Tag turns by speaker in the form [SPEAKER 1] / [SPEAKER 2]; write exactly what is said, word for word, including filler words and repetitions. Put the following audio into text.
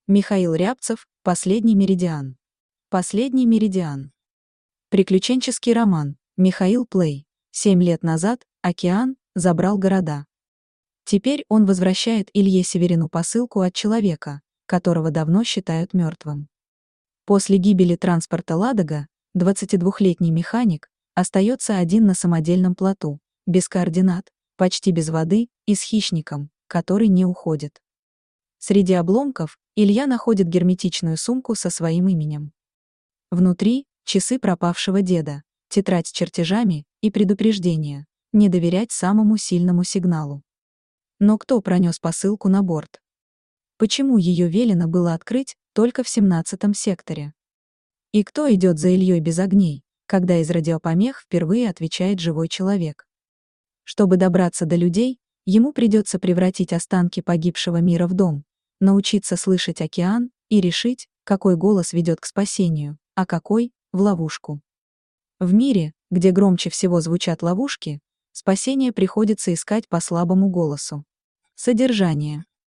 [SPEAKER 1] Михаил Рябцев, «Последний меридиан». «Последний меридиан». Приключенческий роман. Михаил Плей. Семь лет назад океан забрал города. Теперь он возвращает Илье Северину посылку от человека, которого давно считают мертвым. После гибели транспорта «Ладога» двадцатидвухлетний механик остается один на самодельном плоту, без координат, почти без воды и с хищником, который не уходит. Среди обломков Илья находит герметичную сумку со своим именем. Внутри — часы пропавшего деда, тетрадь с чертежами и предупреждение — не доверять самому сильному сигналу. Но кто пронес посылку на борт? Почему ее велено было открыть только в семнадцатом секторе? И кто идет за Ильей без огней, когда из радиопомех впервые отвечает живой человек? Чтобы добраться до людей, ему придется превратить останки погибшего мира в дом, научиться слышать океан и решить, какой голос ведет к спасению, а какой — в ловушку. В мире, где громче всего звучат ловушки, спасение приходится искать по слабому голосу. Содержание.